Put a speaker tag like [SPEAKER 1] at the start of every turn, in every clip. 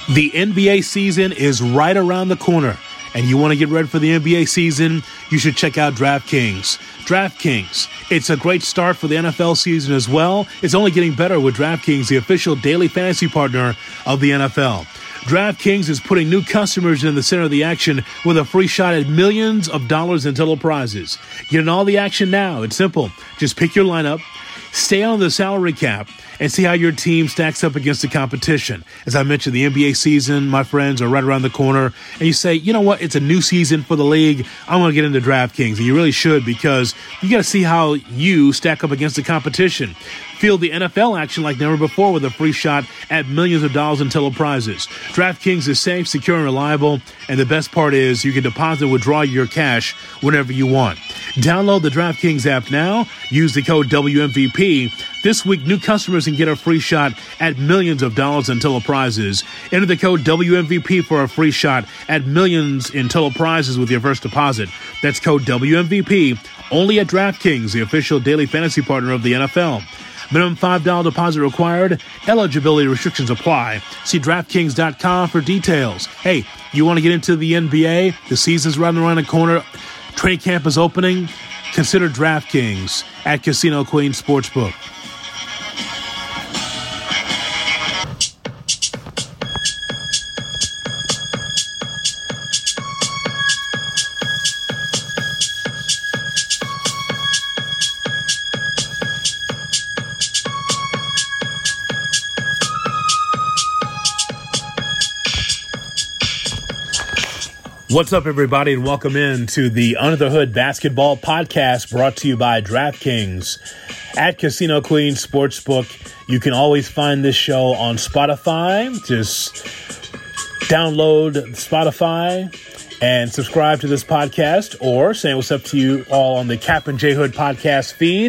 [SPEAKER 1] The NBA season is right around the corner, and you want to get ready for the NBA season, you should check out DraftKings. DraftKings, it's a great start for the NFL season as well. It's only getting better with DraftKings, the official daily fantasy partner of the NFL. DraftKings is putting new customers in the center of the action with a free shot at millions of dollars in total prizes. Get in all the action now. It's simple. Just pick your lineup, stay on the salary cap, and see how your team stacks up against the competition. As I mentioned, the NBA season, my friends, are right around the corner. And you say, you know what? It's a new season for the league. I want to get into DraftKings. And you really should, because you got to see how you stack up against the competition. Feel the NFL action like never before with a free shot at millions of dollars in total prizes. DraftKings is safe, secure, and reliable. And the best part is you can deposit and withdraw your cash whenever you want. Download the DraftKings app now. Use the code WMVP. This week, new customers can get a free shot at millions of dollars in total prizes. Enter the code WMVP for a free shot at millions in total prizes with your first deposit. That's code WMVP only at DraftKings, the official daily fantasy partner of the NFL. Minimum $5 deposit required. Eligibility restrictions apply. See DraftKings.com for details. Hey, you want to get into the NBA? The season's right around the corner. Training camp is opening. Consider DraftKings at Casino Queen Sportsbook. What's up, everybody, and welcome in to the Under the Hood Basketball Podcast, brought to you by DraftKings at Casino Queen Sportsbook. You can always find this show on Spotify. Just download Spotify and subscribe to this podcast, or saying what's up to you all on the Cap and J Hood podcast feed.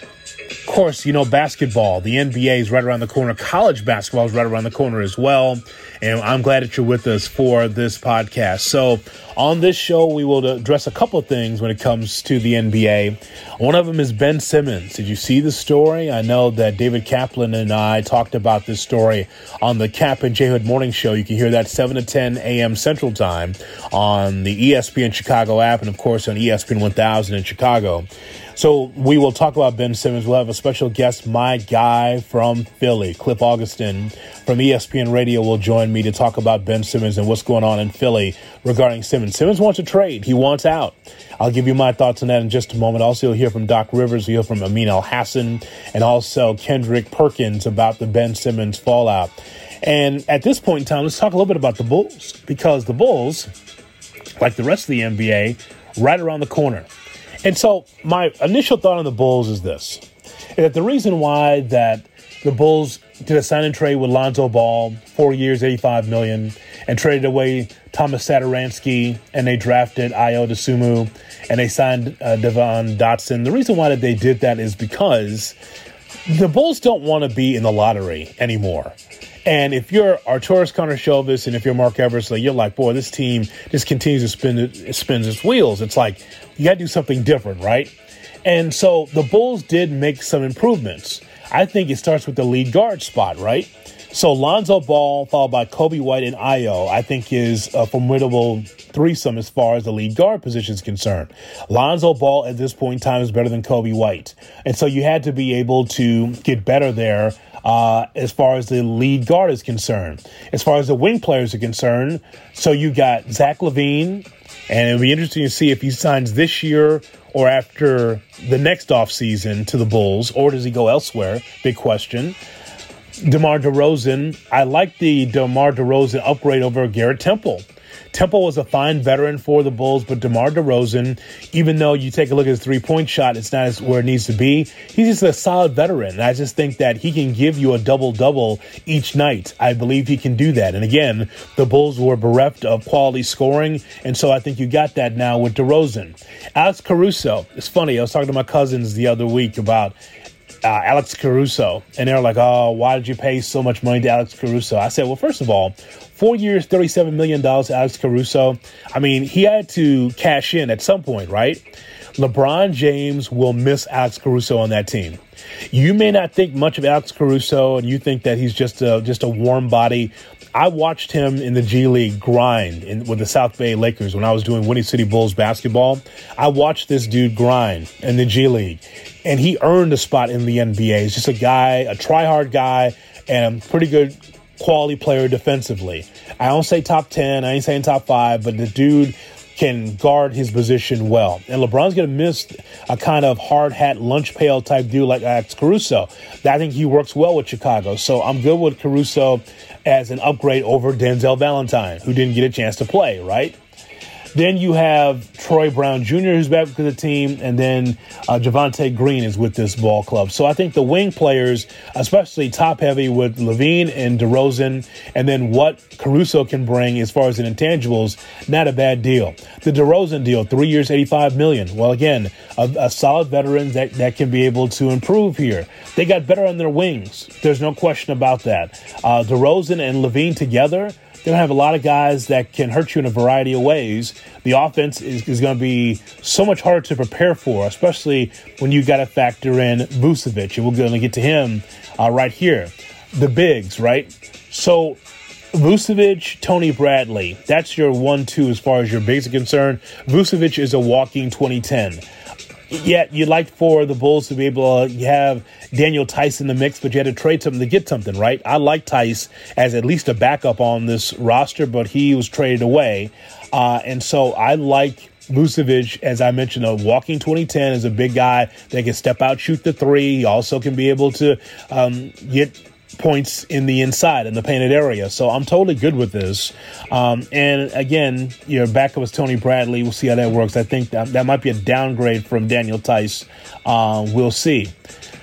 [SPEAKER 1] Of course, you know, basketball, the NBA is right around the corner. College basketball is right around the corner as well. And I'm glad that you're with us for this podcast. So on this show, we will address a couple of things when it comes to the NBA. One of them is Ben Simmons. Did you see the story? I know that David Kaplan and I talked about this story on the Cap and J Hood Morning Show. You can hear that 7 to 10 a.m. Central Time on the ESPN Chicago app and, of course, on ESPN 1000 in Chicago. So we will talk about Ben Simmons. We'll have a special guest, my guy from Philly, Cliff Augustin from ESPN Radio, will join me to talk about Ben Simmons and what's going on in Philly regarding Simmons. Simmons wants a trade. He wants out. I'll give you my thoughts on that in just a moment. Also, you'll hear from Doc Rivers. You'll hear from Amin Elhassan and also Kendrick Perkins about the Ben Simmons fallout. And at this point in time, let's talk a little bit about the Bulls, because the Bulls, like the rest of the NBA, right around the corner. And so my initial thought on the Bulls is this, that the reason why that the Bulls did a sign and trade with Lonzo Ball, 4 years, $85 million, and traded away Thomas Satoransky, and they drafted Ayo Dosunmu, and they signed Devon Dotson. The reason why that they did that is because the Bulls don't want to be in the lottery anymore. And if you're Arturas Karnisovas and if you're Mark Eversley, you're like, boy, this team just continues to spin its wheels. It's like, you got to do something different, right? And so the Bulls did make some improvements. I think it starts with the lead guard spot, right? So Lonzo Ball, followed by Kobe White and Ayo, I think is a formidable threesome as far as the lead guard position is concerned. Lonzo Ball at this point in time is better than Kobe White. And so you had to be able to get better there as far as the lead guard is concerned. As far as the wing players are concerned, so you got Zach LaVine, and it'll be interesting to see if he signs this year or after the next offseason to the Bulls, or does he go elsewhere? Big question. DeMar DeRozan, I like the DeMar DeRozan upgrade over Garrett Temple. Temple was a fine veteran for the Bulls, but DeMar DeRozan, even though you take a look at his three-point shot, it's not where it needs to be. He's just a solid veteran. And I just think that he can give you a double-double each night. I believe he can do that. And again, the Bulls were bereft of quality scoring, and so I think you got that now with DeRozan. Alex Caruso, it's funny, I was talking to my cousins the other week about Alex Caruso, and they're like, oh, why did you pay so much money to Alex Caruso? I said, well, first of all, 4 years, $37 million to Alex Caruso. I mean, he had to cash in at some point, right? LeBron James will miss Alex Caruso on that team. You may not think much of Alex Caruso, and you think that he's just a warm body. I watched him in the G League grind with the South Bay Lakers when I was doing Windy City Bulls basketball. I watched this dude grind in the G League, and he earned a spot in the NBA. He's just a guy, a try-hard guy, and a pretty good quality player defensively. I don't say top 10, I ain't saying top 5, but the dude can guard his position well. And LeBron's going to miss a kind of hard hat, lunch pail type dude like Alex Caruso. I think he works well with Chicago. So I'm good with Caruso as an upgrade over Denzel Valentine, who didn't get a chance to play, right? Then you have Troy Brown Jr., who's back with the team, and then Javonte Green is with this ball club. So I think the wing players, especially top-heavy with LaVine and DeRozan, and then what Caruso can bring as far as the intangibles, not a bad deal. The DeRozan deal, 3 years, $85 million. Well, again, a solid veteran that can be able to improve here. They got better on their wings. There's no question about that. DeRozan and LaVine together, they're going to have a lot of guys that can hurt you in a variety of ways. The offense is going to be so much harder to prepare for, especially when you got to factor in Vucevic. And we're going to get to him right here. The bigs, right? So Vucevic, Tony Bradley, that's your 1-2 as far as your bigs are concerned. Vucevic is a walking 2010. Yet you'd like for the Bulls to be able to have Daniel Tice in the mix, but you had to trade something to get something, right? I like Tice as at least a backup on this roster, but he was traded away. And so I like Vucevic, as I mentioned, a walking 2010 is a big guy that can step out, shoot the three. He also can be able to get points in the inside in the painted area. So I'm totally good with this. And again, your backup is Tony Bradley. We'll see how that works. I think that might be a downgrade from Daniel Tice. We'll see.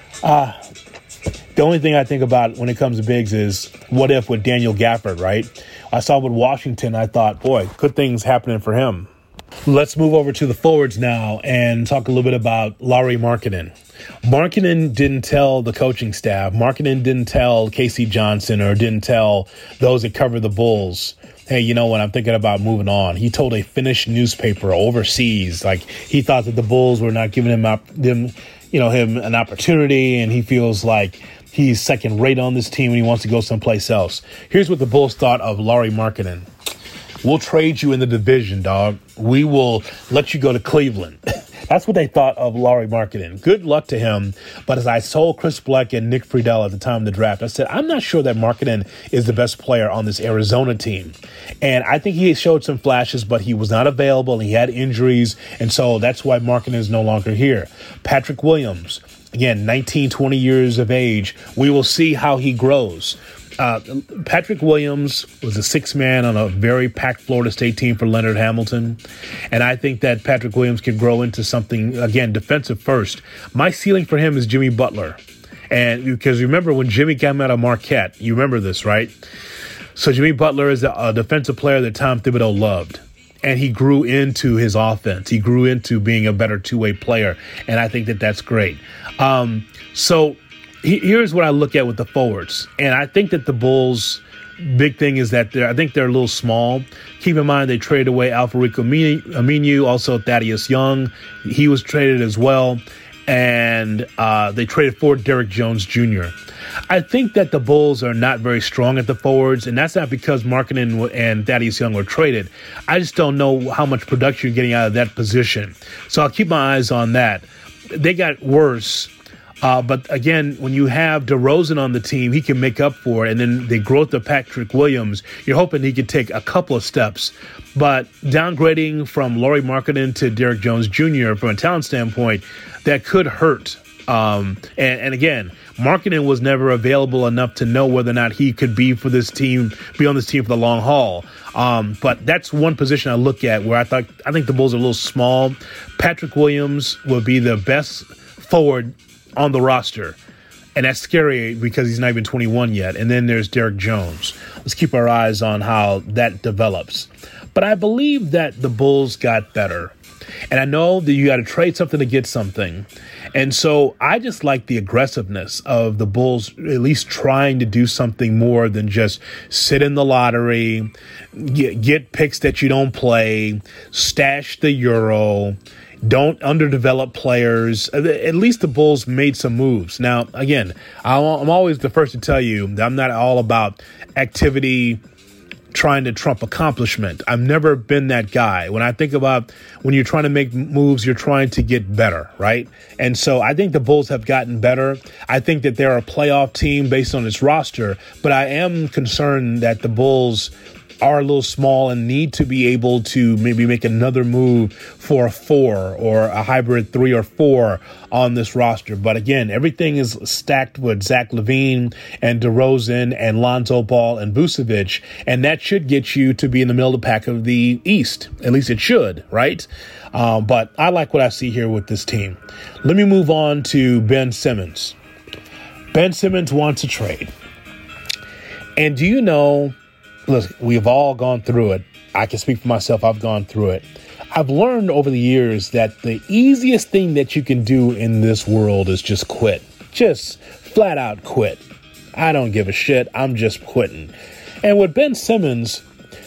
[SPEAKER 1] The only thing I think about when it comes to bigs is what if with Daniel Gafford, right? I saw with Washington, I thought, boy, good things happening for him. Let's move over to the forwards now and talk a little bit about Lauri Markkanen. Markkanen didn't tell the coaching staff. Markkanen didn't tell Casey Johnson or didn't tell those that cover the Bulls, hey, you know what, I'm thinking about moving on. He told a Finnish newspaper overseas, like he thought that the Bulls were not giving him an opportunity, and he feels like he's second rate on this team and he wants to go someplace else. Here's what the Bulls thought of Lauri Markkanen. We'll trade you in the division, dog. We will let you go to Cleveland. That's what they thought of Lauri Markkanen. Good luck to him. But as I told Chris Black and Nick Friedel at the time of the draft, I said, I'm not sure that Markkanen is the best player on this Arizona team. And I think he showed some flashes, but he was not available and he had injuries. And so that's why Markkanen is no longer here. Patrick Williams, again, 19, 20 years of age. We will see how he grows. Patrick Williams was a sixth man on a very packed Florida State team for Leonard Hamilton. And I think that Patrick Williams can grow into something, again, defensive first. My ceiling for him is Jimmy Butler. And because remember when Jimmy came out of Marquette, you remember this, right? So Jimmy Butler is a defensive player that Tom Thibodeau loved. And he grew into his offense. He grew into being a better two-way player. And I think that that's great. Here's what I look at with the forwards. And I think that the Bulls' big thing is that I think they're a little small. Keep in mind they traded away Al-Farouq Aminu, also Thaddeus Young. He was traded as well. And they traded for Derrick Jones Jr. I think that the Bulls are not very strong at the forwards, and that's not because Markkanen and Thaddeus Young were traded. I just don't know how much production you're getting out of that position. So I'll keep my eyes on that. They got worse. But again, when you have DeRozan on the team, he can make up for it. And then the growth of Patrick Williams, you're hoping he could take a couple of steps. But downgrading from Lauri Markkanen to Derrick Jones Jr. from a talent standpoint, that could hurt. And again, Markkanen was never available enough to know whether or not he could be on this team for the long haul. But that's one position I look at where I think the Bulls are a little small. Patrick Williams will be the best forward on the roster. And that's scary because he's not even 21 yet. And then there's Derrick Jones. Let's keep our eyes on how that develops. But I believe that the Bulls got better. And I know that you got to trade something to get something. And so I just like the aggressiveness of the Bulls at least trying to do something more than just sit in the lottery, get picks that you don't play, stash the Euro, Don't underdevelop players. At least the Bulls made some moves. Now, again, I'm always the first to tell you that I'm not all about activity trying to trump accomplishment. I've never been that guy. When I think about when you're trying to make moves, you're trying to get better, right? And so I think the Bulls have gotten better. I think that they're a playoff team based on its roster, but I am concerned that the Bulls are a little small and need to be able to maybe make another move for a 4 or a hybrid 3 or 4 on this roster. But again, everything is stacked with Zach LaVine and DeRozan and Lonzo Ball and Vucevic, and that should get you to be in the middle of the pack of the East. At least it should, right? But I like what I see here with this team. Let me move on to Ben Simmons. Ben Simmons wants a trade. And do you know, look, we've all gone through it. I can speak for myself. I've gone through it. I've learned over the years that the easiest thing that you can do in this world is just quit. Just flat out quit. I don't give a shit. I'm just quitting. And with Ben Simmons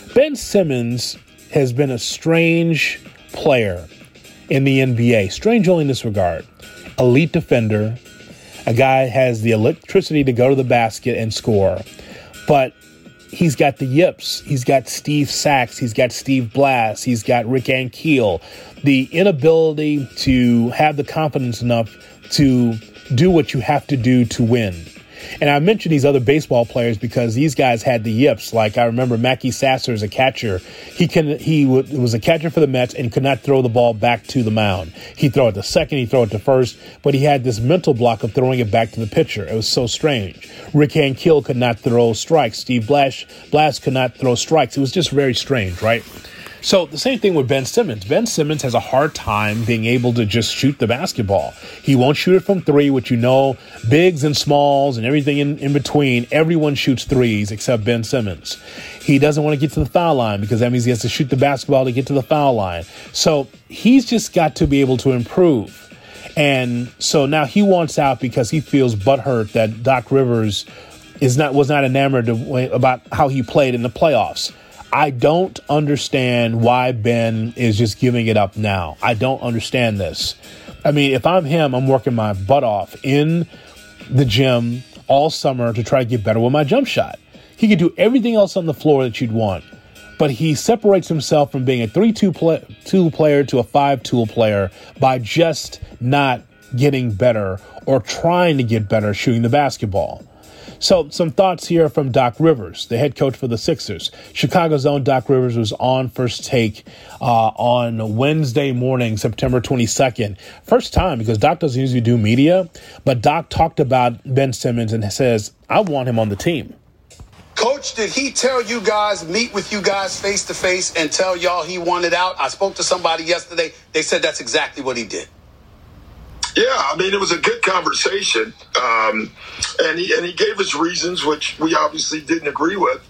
[SPEAKER 1] has been a strange player in the NBA. Strange only in this regard. Elite defender. A guy has the electricity to go to the basket and score. But he's got the yips. He's got Steve Sachs. He's got Steve Blass. He's got Rick Ankiel. The inability to have the confidence enough to do what you have to do to win. And I mentioned these other baseball players because these guys had the yips. Like I remember Mackie Sasser as a catcher. He was a catcher for the Mets and could not throw the ball back to the mound. He'd throw it to second, he'd throw it to first, but he had this mental block of throwing it back to the pitcher. It was so strange. Rick Ankiel could not throw strikes. Steve Blass could not throw strikes. It was just very strange, right? So the same thing with Ben Simmons. Ben Simmons has a hard time being able to just shoot the basketball. He won't shoot it from 3, which bigs and smalls and everything in between. Everyone shoots 3s except Ben Simmons. He doesn't want to get to the foul line because that means he has to shoot the basketball to get to the foul line. So he's just got to be able to improve. And so now he wants out because he feels butthurt that Doc Rivers was not enamored about how he played in the playoffs. I don't understand why Ben is just giving it up now. I don't understand this. I mean, if I'm him, I'm working my butt off in the gym all summer to try to get better with my jump shot. He could do everything else on the floor that you'd want, but he separates himself from being a 3-2 player to a 5-tool player by just not getting better or trying to get better shooting the basketball. So some thoughts here from Doc Rivers, the head coach for the Sixers. Chicago's own Doc Rivers was on First Take on Wednesday morning, September 22nd. First time because Doc doesn't usually do media, but Doc talked about Ben Simmons and says, I want him on the team.
[SPEAKER 2] Coach, did he tell you guys, meet with you guys face to face and tell y'all he wanted out? I spoke to somebody yesterday. They said that's exactly what he did.
[SPEAKER 3] Yeah, I mean, it was a good conversation, and he gave us reasons, which we obviously didn't agree with.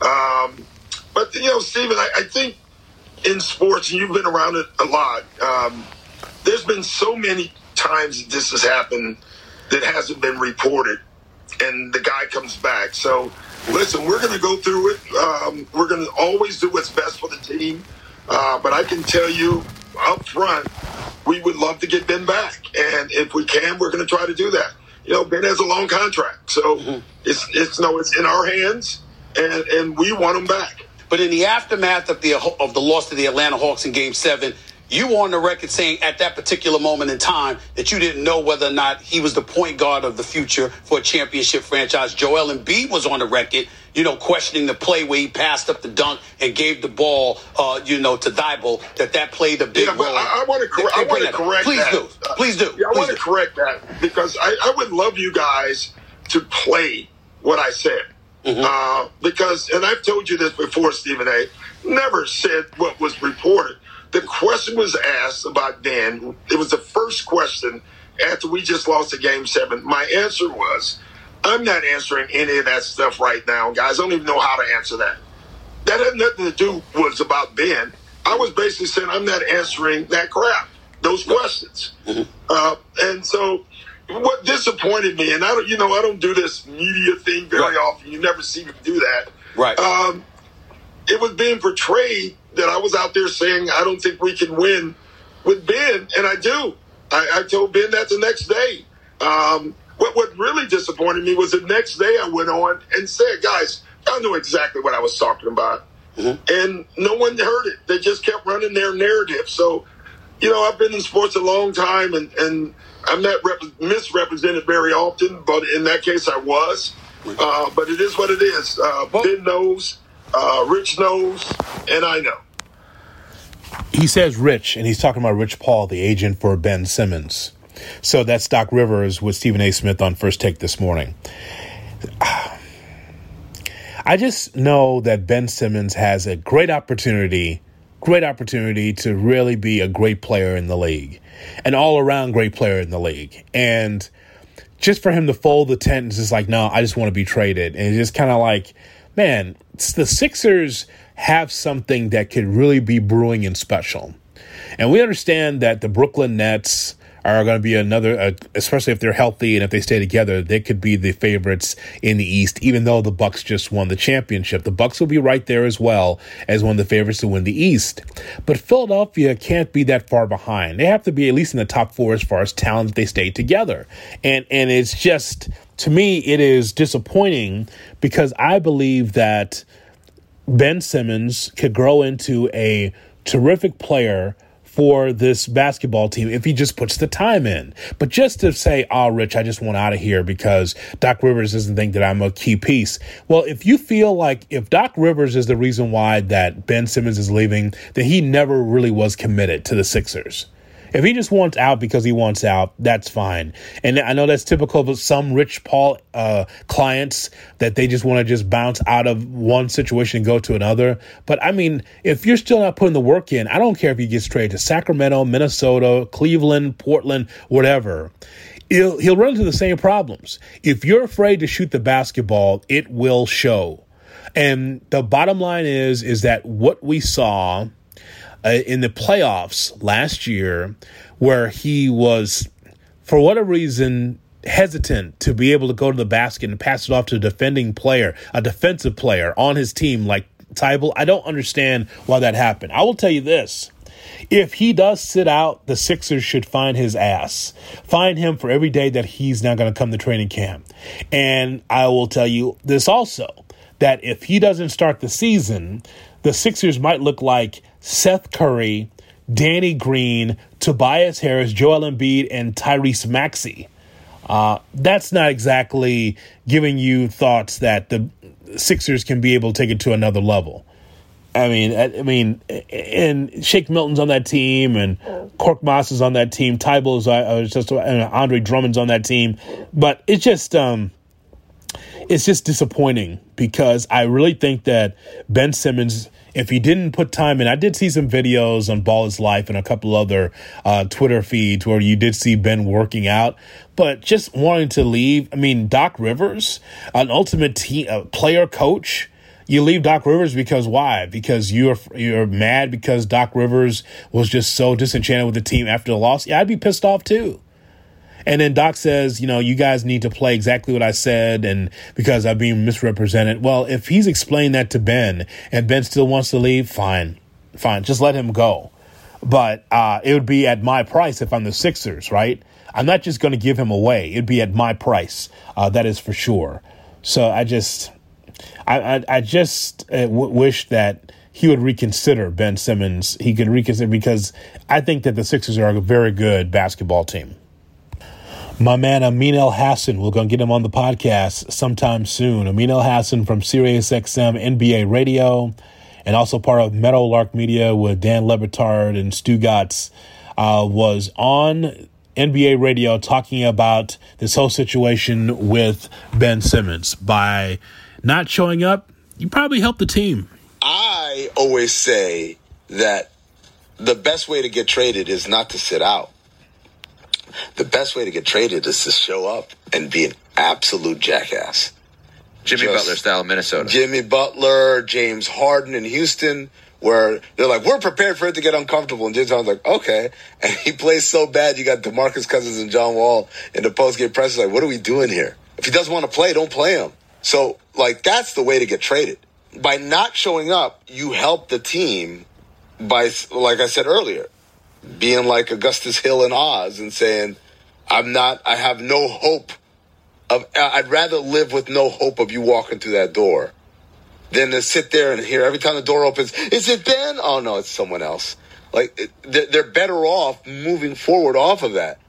[SPEAKER 3] But, Stephen, I think in sports, and you've been around it a lot, there's been so many times this has happened that hasn't been reported, and the guy comes back. So, listen, we're going to go through it. We're going to always do what's best for the team. But I can tell you up front, we would love to get Ben back. And if we can, we're going to try to do that. Ben has a long contract. So it's in our hands, and we want him back.
[SPEAKER 2] But in the aftermath of the loss to the Atlanta Hawks in Game 7, you were on the record saying at that particular moment in time that you didn't know whether or not he was the point guard of the future for a championship franchise. Joel Embiid was on the record, questioning the play where he passed up the dunk and gave the ball, to Thibault, that played a big role.
[SPEAKER 3] I want to correct that.
[SPEAKER 2] Please do.
[SPEAKER 3] I want to correct that because I would love you guys to play what I said. Mm-hmm. Because, and I've told you this before, Stephen A., never said what was reported. The question was asked about Ben. It was the first question after we just lost to Game 7. My answer was, I'm not answering any of that stuff right now, guys. I don't even know how to answer that. That had nothing to do was about Ben. I was basically saying I'm not answering that crap, those questions. Mm-hmm. And so what disappointed me, and I don't do this media thing very often. You never see me do that.
[SPEAKER 2] Right.
[SPEAKER 3] It was being portrayed that I was out there saying I don't think we can win with Ben, and I do. I told Ben that the next day. What really disappointed me was the next day I went on and said, guys, y'all knew exactly what I was talking about. Mm-hmm. And no one heard it. They just kept running their narrative. So, I've been in sports a long time, and I'm not misrepresented very often, but in that case I was. But it is what it is. Ben knows, Rich knows, and I know.
[SPEAKER 1] He says Rich, and he's talking about Rich Paul, the agent for Ben Simmons. So that's Doc Rivers with Stephen A. Smith on First Take this morning. I just know that Ben Simmons has a great opportunity to really be a great player in the league, an all-around great player in the league. And just for him to fold the tent and just like, no, I just want to be traded. And it's just kind of like, man, the Sixers have something that could really be brewing and special. And we understand that the Brooklyn Nets are going to be another, especially if they're healthy and if they stay together, they could be the favorites in the East, even though the Bucks just won the championship. The Bucks will be right there as well as one of the favorites to win the East. But Philadelphia can't be that far behind. They have to be at least in the top four as far as talent if they stay together. And it's just, to me, it is disappointing because I believe that Ben Simmons could grow into a terrific player for this basketball team if he just puts the time in. But just to say, Rich, I just want out of here because Doc Rivers doesn't think that I'm a key piece. Well, if you feel like if Doc Rivers is the reason why that Ben Simmons is leaving, then he never really was committed to the Sixers. If he just wants out because he wants out, that's fine. And I know that's typical of some Rich Paul clients that they just want to just bounce out of one situation and go to another. But, I mean, if you're still not putting the work in, I don't care if he gets traded to Sacramento, Minnesota, Cleveland, Portland, whatever. He'll run into the same problems. If you're afraid to shoot the basketball, it will show. And the bottom line is that what we saw in the playoffs last year, where he was, for whatever reason, hesitant to be able to go to the basket and pass it off to a defensive player on his team like Tybal. I don't understand why that happened. I will tell you this. If he does sit out, the Sixers should find his ass. Find him for every day that he's not going to come to training camp. And I will tell you this also, that if he doesn't start the season, the Sixers might look like Seth Curry, Danny Green, Tobias Harris, Joel Embiid, and Tyrese Maxey. That's not exactly giving you thoughts that the Sixers can be able to take it to another level. I mean, and Shake Milton's on that team, and Korkmaz is on that team. Tybal's and Andre Drummond's on that team, but it's just disappointing because I really think that Ben Simmons, if he didn't put time in, I did see some videos on Ball is Life and a couple other Twitter feeds where you did see Ben working out, but just wanting to leave. I mean, Doc Rivers, an ultimate player coach. You leave Doc Rivers because why? Because you're mad because Doc Rivers was just so disenchanted with the team after the loss? Yeah, I'd be pissed off too. And then Doc says, you guys need to play exactly what I said and because I'm being misrepresented. Well, if he's explained that to Ben and Ben still wants to leave, fine. Just let him go. But it would be at my price if I'm the Sixers, right? I'm not just going to give him away. It'd be at my price. That is for sure. So I just wish that he would reconsider Ben Simmons. He could reconsider because I think that the Sixers are a very good basketball team. My man Amin Elhassan, we're going to get him on the podcast sometime soon. Amin Elhassan from SiriusXM NBA Radio and also part of Meadowlark Media with Dan Le Batard and Stu Gatz, was on NBA Radio talking about this whole situation with Ben Simmons. By not showing up, you probably helped the team.
[SPEAKER 4] I always say that the best way to get traded is not to sit out. The best way to get traded is to show up and be an absolute jackass.
[SPEAKER 5] Jimmy Butler style Minnesota.
[SPEAKER 4] Jimmy Butler, James Harden in Houston, where they're like, we're prepared for it to get uncomfortable. And James Harden's like, okay. And he plays so bad, you got DeMarcus Cousins and John Wall in the postgame press like, what are we doing here? If he doesn't want to play, don't play him. So, that's the way to get traded. By not showing up, you help the team by, like I said earlier, being like Augustus Hill in Oz and saying, I have no hope I'd rather live with no hope of you walking through that door than to sit there and hear every time the door opens, is it Ben? Oh, no, it's someone else. Like, they're better off moving forward off of that.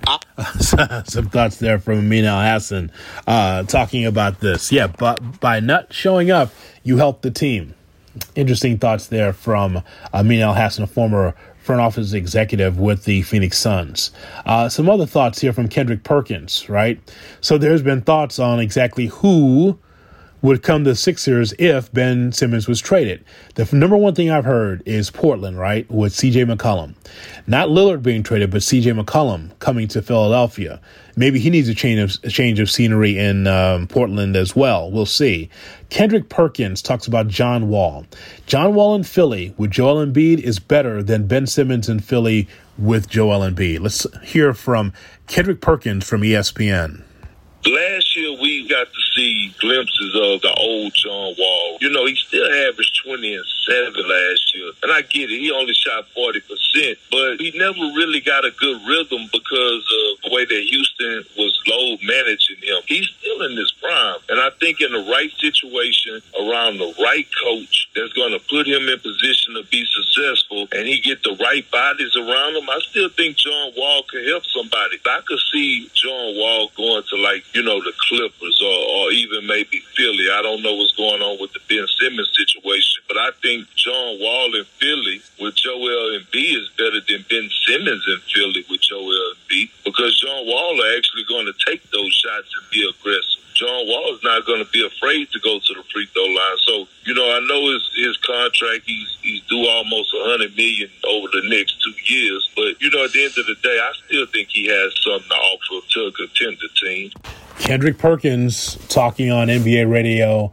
[SPEAKER 1] Some thoughts there from Amin Elhassan talking about this. Yeah, but by not showing up, you help the team. Interesting thoughts there from Amin Elhassan, a former front office executive with the Phoenix Suns. Some other thoughts here from Kendrick Perkins, right? So there's been thoughts on exactly who would come to the Sixers if Ben Simmons was traded. The number one thing I've heard is Portland, right, with C.J. McCollum. Not Lillard being traded, but C.J. McCollum coming to Philadelphia. Maybe he needs a change of scenery in Portland as well. We'll see. Kendrick Perkins talks about John Wall. John Wall in Philly with Joel Embiid is better than Ben Simmons in Philly with Joel Embiid. Let's hear from Kendrick Perkins from ESPN.
[SPEAKER 6] Last year, we got to see glimpses of the old John Wall. You know, he still averaged 20 and 7 last year. And I get it. He only shot 40%. But he never really got a good rhythm because of the way that Houston was load managing him. He's still in his prime. And I think in the right situation, around the right coach that's going to put him in position to be successful, and he get the right bodies around him, I still think John Wall could help somebody. I could see John Wall going to, like, you know, the Clippers or even maybe Philly. I don't know what's going on with the Ben Simmons situation, but I think John Wall in Philly with Joel Embiid is better than Ben Simmons in Philly with Joel Embiid, because John Wall are actually going to take those shots and be aggressive. John Wall is not going to be afraid to go to the free throw line. So, you know, I know his contract, he's due almost $100 million over the next 2 years. But, you know, at the end of the day, I still think he has something to offer to a contender team.
[SPEAKER 1] Kendrick Perkins talking on NBA radio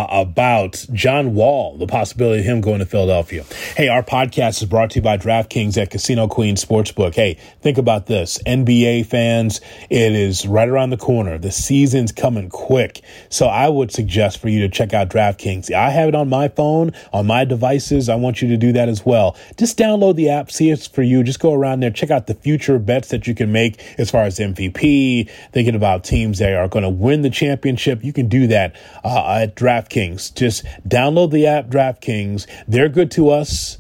[SPEAKER 1] about John Wall, the possibility of him going to Philadelphia. Hey, our podcast is brought to you by DraftKings at Casino Queen Sportsbook. Hey, think about this. NBA fans, it is right around the corner. The season's coming quick. So I would suggest for you to check out DraftKings. I have it on my phone, on my devices. I want you to do that as well. Just download the app, see it's for you. Just go around there, check out the future bets that you can make as far as MVP, thinking about teams that are going to win the championship. You can do that at DraftKings. Just download the app, DraftKings. They're good to us,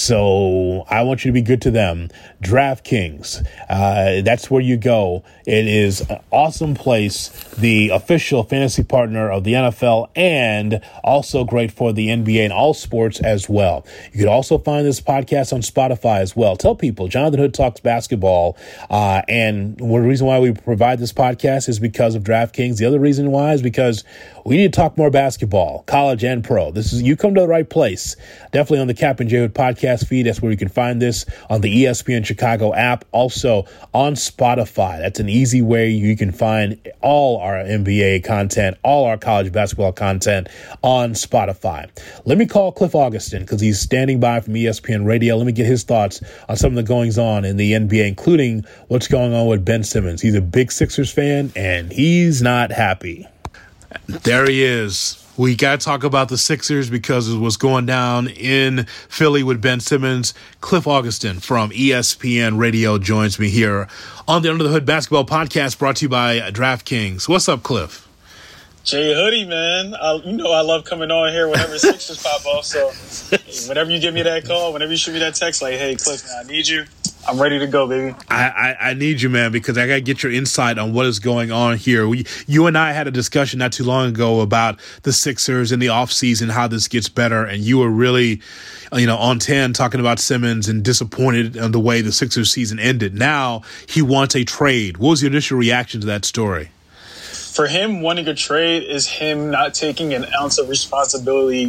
[SPEAKER 1] so I want you to be good to them. DraftKings, that's where you go. It is an awesome place, the official fantasy partner of the NFL, and also great for the NBA and all sports as well. You can also find this podcast on Spotify as well. Tell people Jonathan Hood Talks Basketball, and one reason why we provide this podcast is because of DraftKings. The other reason why is because we need to talk more basketball, college and pro. You come to the right place. Definitely on the Cap and J Hood podcast feed. That's where you can find this on the ESPN Chicago app. Also on Spotify. That's an easy way you can find all our NBA content, all our college basketball content on Spotify. Let me call Cliff Augustin because he's standing by from ESPN Radio. Let me get his thoughts on some of the goings on in the NBA, including what's going on with Ben Simmons. He's a big Sixers fan, and he's not happy. There he is. We got to talk about the Sixers because of what's going down in Philly with Ben Simmons. Cliff Augustin from ESPN Radio joins me here on the Under the Hood Basketball Podcast, brought to you by DraftKings. What's up, Cliff?
[SPEAKER 7] Jay Hoodie, man. I love coming on here whenever Sixers pop off. So whenever you give me that call, whenever you shoot me that text, like, hey, Cliff, man, I need you. I'm ready to go, baby.
[SPEAKER 1] I need you, man, because I got to get your insight on what is going on here. You and I had a discussion not too long ago about the Sixers in the offseason, how this gets better, and you were really, on 10 talking about Simmons and disappointed in the way the Sixers season ended. Now he wants a trade. What was your initial reaction to that story?
[SPEAKER 7] For him, wanting a trade is him not taking an ounce of responsibility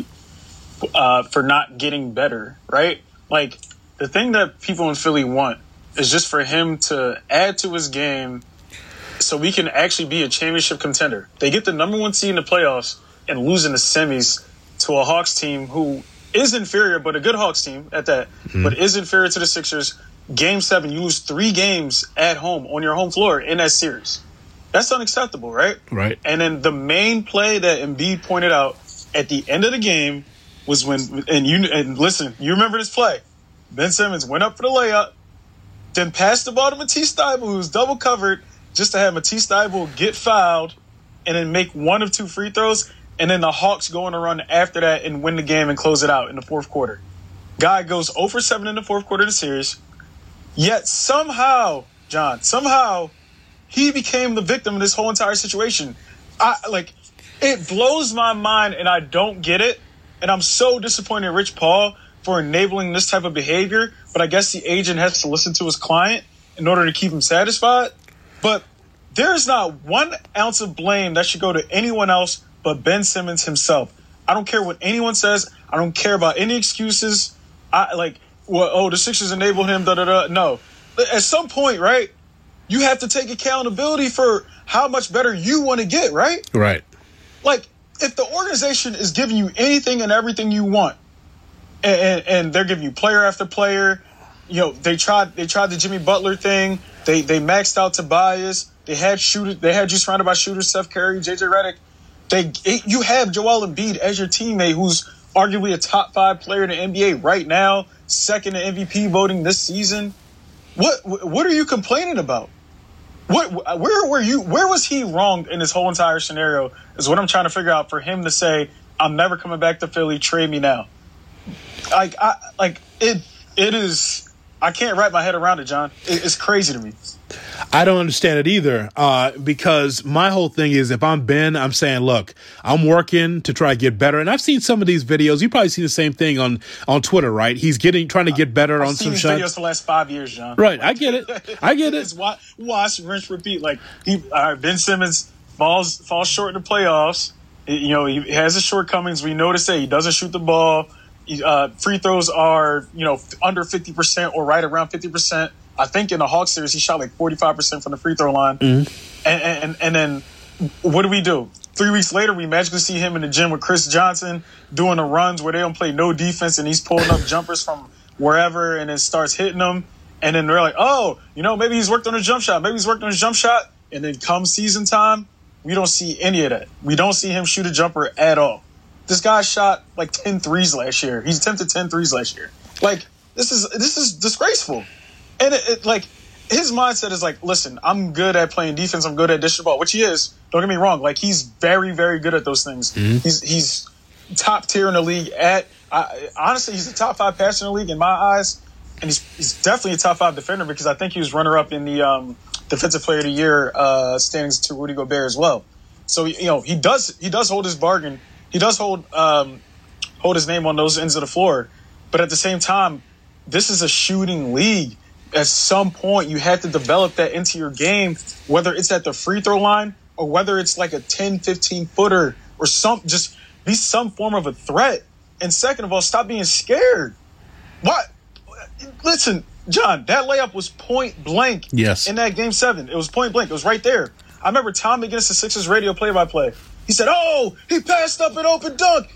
[SPEAKER 7] for not getting better, right? Like, the thing that people in Philly want is just for him to add to his game so we can actually be a championship contender. They get the number one seed in the playoffs and lose in the semis to a Hawks team who is inferior, but a good Hawks team at that, but is inferior to the Sixers. Game 7, you lose 3 games at home on your home floor in that series. That's unacceptable, right?
[SPEAKER 1] Right.
[SPEAKER 7] And then the main play that Embiid pointed out at the end of the game was when, and listen, you remember this play. Ben Simmons went up for the layup, then pass the ball to Matisse Thybulle, who's double covered, just to have Matisse Thybulle get fouled and then make one of 2 free throws, and then the Hawks go on a run after that and win the game and close it out in the fourth quarter. Guy goes 0 for 7 in the fourth quarter of the series, yet somehow, John, he became the victim of this whole entire situation. It blows my mind, and I don't get it, and I'm so disappointed in Rich Paul for enabling this type of behavior, but I guess the agent has to listen to his client in order to keep him satisfied. But there's not 1 ounce of blame that should go to anyone else but Ben Simmons himself. I don't care what anyone says. I don't care about any excuses. The Sixers enabled him, da-da-da. No. At some point, right, you have to take accountability for how much better you want to get, right?
[SPEAKER 1] Right.
[SPEAKER 7] Like, if the organization is giving you anything and everything you want, and they're giving you player after player, they tried the Jimmy Butler thing. They maxed out Tobias. They had you surrounded by shooters, Steph Curry, JJ Redick. You have Joel Embiid as your teammate, who's arguably a top 5 player in the NBA right now, second in MVP voting this season. What are you complaining about? Where were you? Where was he wrong in this whole entire scenario? Is what I'm trying to figure out for him to say, "I'm never coming back to Philly. Trade me now." It is. I can't wrap my head around it, John. It's crazy to me.
[SPEAKER 1] I don't understand it either, because my whole thing is, if I'm Ben, I'm saying, look, I'm working to try to get better. And I've seen some of these videos. You probably see the same thing on Twitter, right? He's trying to get better on some shots.
[SPEAKER 7] I've seen videos the last 5 years, John.
[SPEAKER 1] Right, I get it.
[SPEAKER 7] It's watch, rinse, repeat. Like Ben Simmons falls short in the playoffs. He has his shortcomings. We notice that he doesn't shoot the ball. Free throws are under 50% or right around 50%. I think in the Hawks series he shot like 45% from the free throw line. Mm-hmm. And then what do? 3 weeks later we magically see him in the gym with Chris Johnson doing the runs where they don't play no defense and he's pulling up jumpers from wherever and then starts hitting them. And then they're like, oh, maybe he's worked on his jump shot. And then come season time, we don't see any of that. We don't see him shoot a jumper at all. This guy shot like 10 threes last year. He's attempted 10 threes last year. Like, this is disgraceful. And his mindset is like, listen, I'm good at playing defense. I'm good at dishing the ball, which he is. Don't get me wrong. Like, he's very, very good at those things. Mm-hmm. He's top tier in the league. Honestly, he's a top 5 passer in the league in my eyes. And he's definitely a top 5 defender because I think he was runner up in the Defensive Player of the Year standings to Rudy Gobert as well. So, he does hold his bargain. He does hold his name on those ends of the floor. But at the same time, this is a shooting league. At some point, you have to develop that into your game, whether it's at the free throw line or whether it's like a 10, 15-footer or just be some form of a threat. And second of all, stop being scared. What? Listen, John, that layup was point blank.
[SPEAKER 1] Yes.
[SPEAKER 7] In that Game 7. It was point blank. It was right there. I remember Tom McGinnis, the Sixers radio play-by-play. He said, oh, he passed up an open dunk.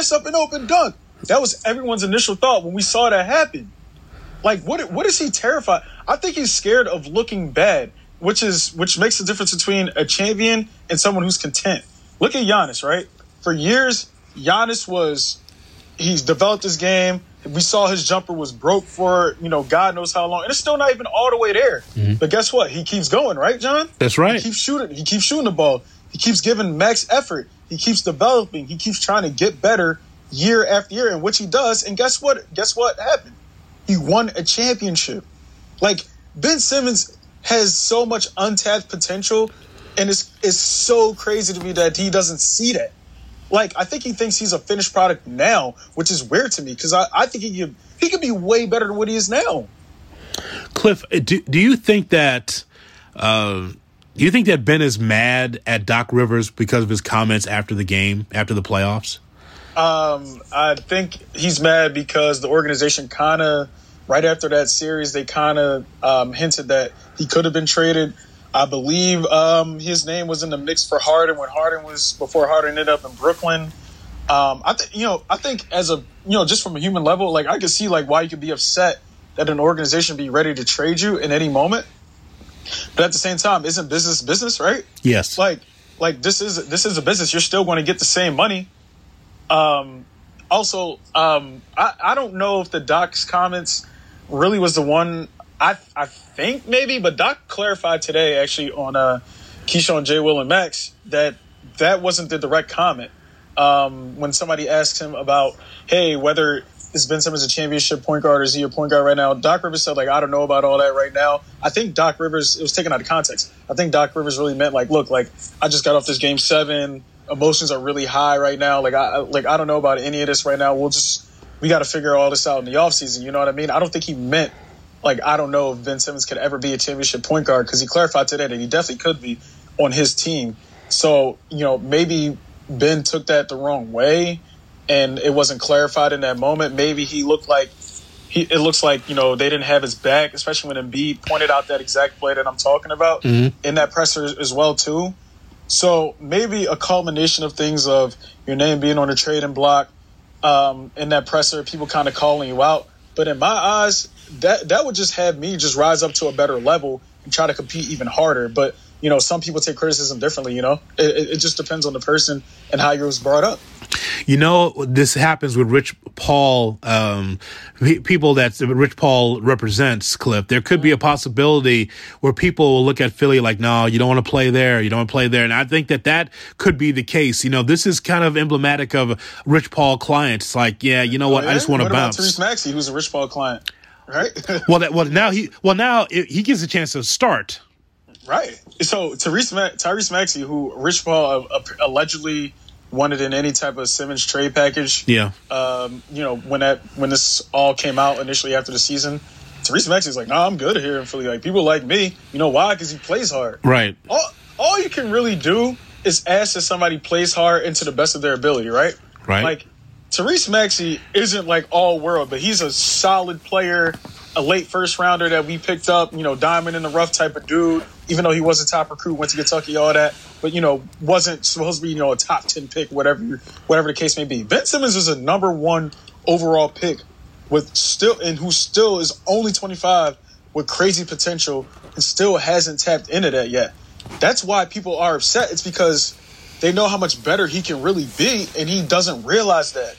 [SPEAKER 7] That was everyone's initial thought when we saw that happen. Like, what is he terrified? I think he's scared of looking bad, which makes the difference between a champion and someone who's content. Look at Giannis, right? For years, he's developed his game. We saw his jumper was broke for, God knows how long. And it's still not even all the way there. Mm-hmm. But guess what? He keeps going, right, John?
[SPEAKER 1] That's right.
[SPEAKER 7] He keeps shooting the ball. He keeps giving max effort. He keeps developing. He keeps trying to get better year after year, in which he does. And guess what? Happened? He won a championship. Like, Ben Simmons has so much untapped potential, and it's so crazy to me that he doesn't see that. Like, I think he thinks he's a finished product now, which is weird to me because I think he could be way better than what he is now.
[SPEAKER 1] Cliff, do you think that Ben is mad at Doc Rivers because of his comments after the game, after the playoffs?
[SPEAKER 7] I think he's mad because the organization kind of, right after that series, they kind of hinted that he could have been traded. I believe his name was in the mix for Harden before Harden ended up in Brooklyn. I think as a, just from a human level, like, I could see like why you could be upset that an organization be ready to trade you in any moment. But at the same time, isn't business, right?
[SPEAKER 1] Yes.
[SPEAKER 7] Like this is a business. You're still going to get the same money. Also, I don't know if the Doc's comments really was the one I think maybe, but Doc clarified today actually on Keyshawn, J. Will, and Max that wasn't the direct comment. When somebody asked him about, hey, whether is Ben Simmons a championship point guard or is he a point guard right now, Doc Rivers said, like, I don't know about all that right now. I think Doc Rivers, it was taken out of context. I think Doc Rivers really meant, like, look, like, I just got off this game 7. Emotions are really high right now. Like, I don't know about any of this right now. We got to figure all this out in the offseason. You know what I mean? I don't think he meant, like, I don't know if Ben Simmons could ever be a championship point guard, because he clarified today that he definitely could be on his team. So, you know, maybe Ben took that the wrong way and it wasn't clarified in that moment. Maybe it looks like, you know, they didn't have his back, especially when Embiid pointed out that exact play that I'm talking about in that presser as well, too. So maybe a culmination of things, of your name being on the trading block, in that presser, people kind of calling you out. But in my eyes, that would just have me just rise up to a better level and try to compete even harder. But, you know, some people take criticism differently, you know. It just depends on the person and how you was brought up.
[SPEAKER 1] You know, this happens with Rich Paul, people that Rich Paul represents, Cliff. There could be a possibility where people will look at Philly like, no, you don't want to play there. You don't want to play there. And I think that could be the case. You know, this is kind of emblematic of a Rich Paul client. It's like, yeah, you know what? I just want to bounce.
[SPEAKER 7] What about Tyrese Maxey, who's a Rich Paul client, right?
[SPEAKER 1] now he gets a chance to start.
[SPEAKER 7] Right. So Tyrese Maxey, who Rich Paul allegedly wanted in any type of Simmons trade package.
[SPEAKER 1] Yeah.
[SPEAKER 7] You know, when this all came out initially after the season, Tyrese Maxey's like, nah, I'm good here in Philly. Like, people like me. You know why? Because he plays hard.
[SPEAKER 1] Right.
[SPEAKER 7] All you can really do is ask that somebody plays hard and to the best of their ability, right?
[SPEAKER 1] Right.
[SPEAKER 7] Like, Tyrese Maxey isn't like all world, but he's a solid player, a late first rounder that we picked up, you know, diamond in the rough type of dude, even though he was a top recruit, went to Kentucky, all that, but, you know, wasn't supposed to be, you know, a top 10 pick, whatever the case may be. Ben Simmons is a number 1 overall pick who still is only 25 with crazy potential and still hasn't tapped into that yet. That's why people are upset. It's because they know how much better he can really be, and he doesn't realize that.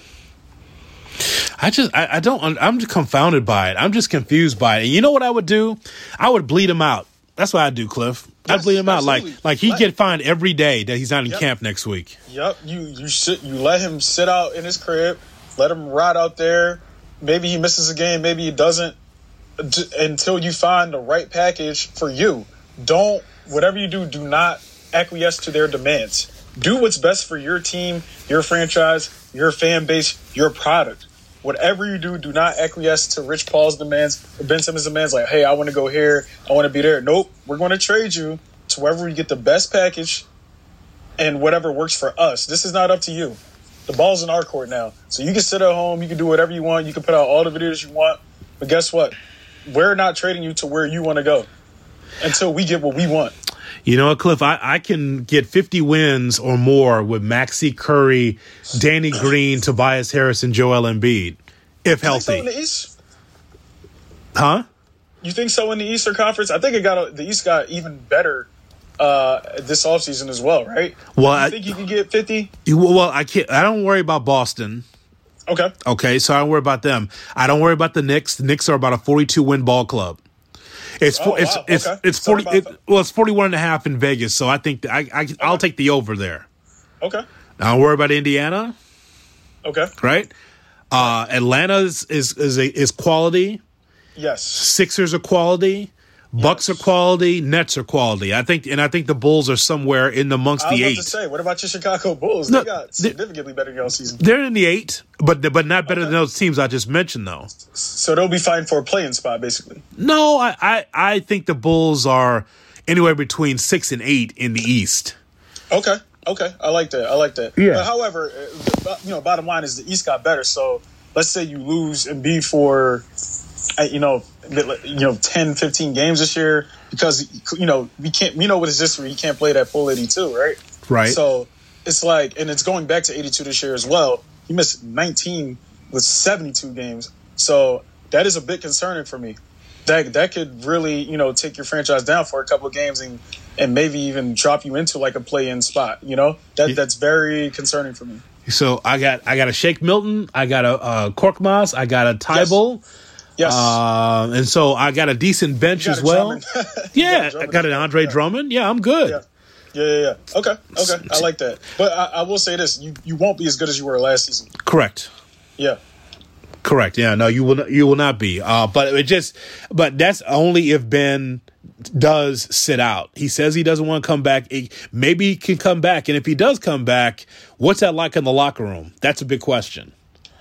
[SPEAKER 1] I'm just confounded by it. I'm just confused by it. And you know what I would do? I would bleed him out. That's what I'd do, Cliff. I'd bleed him out. Like he'd get fined every day that he's not in camp next week.
[SPEAKER 7] Yep. You let him sit out in his crib, let him ride out there. Maybe he misses a game, maybe he doesn't, until you find the right package for you. Whatever you do not acquiesce to their demands. Do what's best for your team, your franchise, your fan base, your product. Whatever you do not acquiesce to Rich Paul's demands or Ben Simmons' demands, like, hey, I want to go here, I want to be there. Nope, we're going to trade you to wherever we get the best package and whatever works for us. This is not up to you. The ball's in our court now. So you can sit at home, you can do whatever you want, you can put out all the videos you want, but guess what? We're not trading you to where you want to go until we get what we want.
[SPEAKER 1] You know what, Cliff? I can get 50 wins or more with Maxey, Curry, Danny Green, Tobias Harris, and Joel Embiid, if healthy.
[SPEAKER 7] You think so in the East?
[SPEAKER 1] Huh?
[SPEAKER 7] You think so in the Eastern Conference? I think the East got even better this offseason as well, right?
[SPEAKER 1] Well,
[SPEAKER 7] you think you can get 50?
[SPEAKER 1] Well, I can't. I don't worry about Boston. Okay, so I don't worry about them. I don't worry about the Knicks. The Knicks are about a 42-win ball club. It's 41.5 in Vegas, so I think I'll take the over there.
[SPEAKER 7] Okay.
[SPEAKER 1] I don't worry about Indiana.
[SPEAKER 7] Okay.
[SPEAKER 1] Right. Atlanta is quality.
[SPEAKER 7] Yes.
[SPEAKER 1] Sixers are quality. Bucks are quality. Nets are quality. I think the Bulls are somewhere in amongst the 8. I was about to say,
[SPEAKER 7] what about your Chicago Bulls? They got significantly better y'all season.
[SPEAKER 1] They're in the 8, but not better than those teams I just mentioned, though.
[SPEAKER 7] So they'll be fighting for a play-in spot, basically.
[SPEAKER 1] No, I think the Bulls are anywhere between 6 and 8 in the East.
[SPEAKER 7] Okay, I like that.
[SPEAKER 1] Yeah.
[SPEAKER 7] But however, bottom line is the East got better. So let's say you lose Embiid for 10, 15 games this year because, we know what his history. He can't play that full 82, right?
[SPEAKER 1] Right.
[SPEAKER 7] So it's like, and it's going back to 82 this year as well. He missed 19 with 72 games. So that is a bit concerning for me. That could really, take your franchise down for a couple of games and maybe even drop you into like a play-in spot. That's very concerning for me.
[SPEAKER 1] So I got a Shake Milton, I got a Korkmaz, I got a Tybal. Yes.
[SPEAKER 7] Yes.
[SPEAKER 1] And so I got a decent bench as well. Yeah, I got an Andre Drummond. Yeah, I'm good.
[SPEAKER 7] Yeah. Okay. I like that. But I will say this: you won't be as good as you were last season.
[SPEAKER 1] Correct.
[SPEAKER 7] Yeah.
[SPEAKER 1] Correct. Yeah. No, you will not be. But that's only if Ben does sit out. He says he doesn't want to come back. Maybe he can come back, and if he does come back, what's that like in the locker room? That's a big question.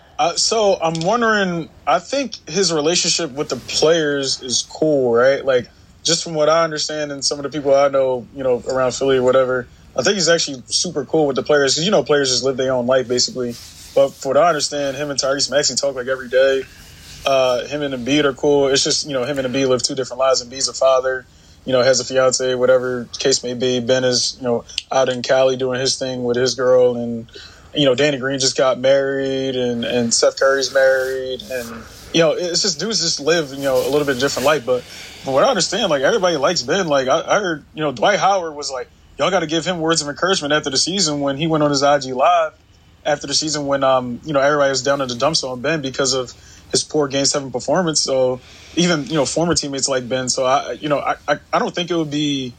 [SPEAKER 7] So I'm wondering. I think his relationship with the players is cool, right? Like, just from what I understand, and some of the people I know, around Philly or whatever, I think he's actually super cool with the players because players just live their own life basically. But for what I understand, him and Tyrese Maxey talk like every day. Him and Embiid are cool. It's just, him and Embiid live two different lives. Embiid's a father, has a fiance, whatever case may be. Ben is, out in Cali doing his thing with his girl. And, Danny Green just got married and Seth Curry's married. And, it's just dudes just live, a little bit different life. But from what I understand, like, everybody likes Ben. Like, I heard, Dwight Howard was like, y'all got to give him words of encouragement after the season when he went on his IG Live. After the season when, everybody was down in the dumps on Ben because of his poor Game 7 performance. So even, former teammates like Ben. So, I don't think it would be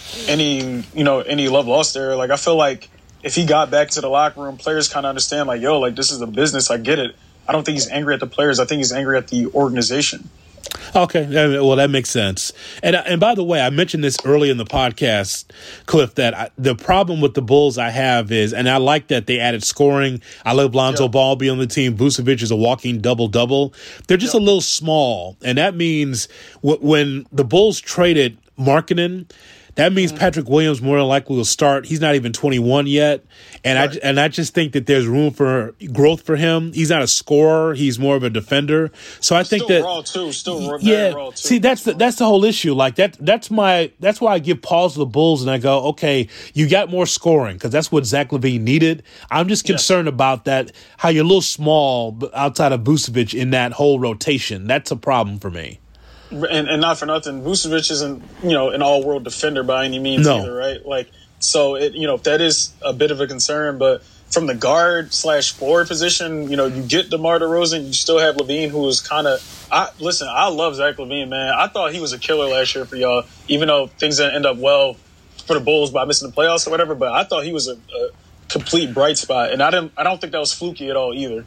[SPEAKER 7] any love lost there. Like, I feel like if he got back to the locker room, players kind of understand, like, yo, like, this is a business. I get it. I don't think he's angry at the players. I think he's angry at the organization.
[SPEAKER 1] Okay, well, that makes sense. And by the way, I mentioned this early in the podcast, Cliff, that the problem with the Bulls I have is, and I like that they added scoring. I love Lonzo Ball being on the team. Vucevic is a walking double-double. They're just a little small, and that means when the Bulls traded Markkanen, that means Patrick Williams more than likely will start. He's not even 21 yet. And I just think that there's room for growth for him. He's not a scorer. He's more of a defender. So I think
[SPEAKER 7] still raw too. Very raw too.
[SPEAKER 1] See, that's the whole issue. Like that's why I give pause to the Bulls and I go, okay, you got more scoring because that's what Zach LaVine needed. I'm just concerned about that, how you're a little small outside of Vucevic in that whole rotation. That's a problem for me.
[SPEAKER 7] And not for nothing, Vucevic isn't, an all-world defender by any means either, right? Like, so that is a bit of a concern. But from the guard/forward position, you get DeMar DeRozan, you still have LaVine, who is kind of. I love Zach LaVine, man. I thought he was a killer last year for y'all, even though things didn't end up well for the Bulls by missing the playoffs or whatever. But I thought he was a complete bright spot, and I don't think that was fluky at all either.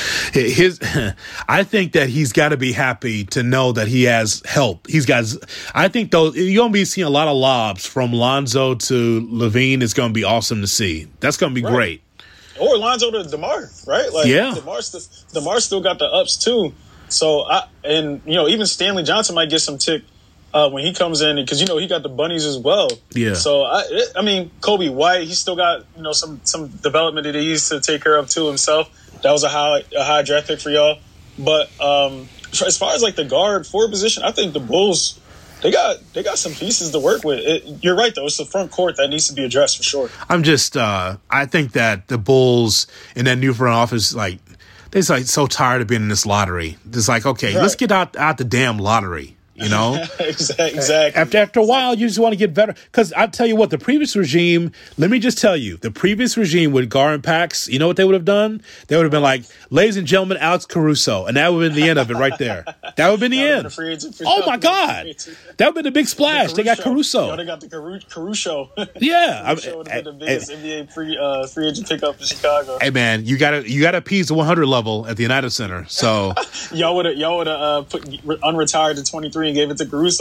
[SPEAKER 1] I think that he's got to be happy to know that he has help. I think though you're gonna be seeing a lot of lobs from Lonzo to LaVine. It's gonna be awesome to see. That's gonna be great.
[SPEAKER 7] Or Lonzo to DeMar, right? Like, DeMar still got the ups too. So even Stanley Johnson might get some tick when he comes in, because he got the bunnies as well. Yeah. So I mean, Kobe White, he's still got some development that he needs to take care of too himself. That was a high draft pick for y'all. But as far as like the guard forward position, I think the Bulls they got some pieces to work with. You're right though; it's the front court that needs to be addressed for sure.
[SPEAKER 1] I'm just I think that the Bulls in that new front office, like, they're like so tired of being in this lottery. It's like, okay, let's get out the damn lottery.
[SPEAKER 7] Exactly.
[SPEAKER 1] After a while, you just want to get better. Because I'll tell you what, the previous regime, let me just tell you, the previous regime with Gar and Pax, you know what they would have done? They would have been like, ladies and gentlemen, Alex Caruso. And that would have been the end of it right there. That would have been the end. Oh, my God. That would have been the big splash. They got Caruso.
[SPEAKER 7] They got the Caruso.
[SPEAKER 1] Yeah.
[SPEAKER 7] Caruso would have been the biggest NBA free agent pickup in Chicago.
[SPEAKER 1] Hey, man, you gotta appease the 100 level at the United Center. So
[SPEAKER 7] y'all would have put unretired to 23 and gave it to Caruso.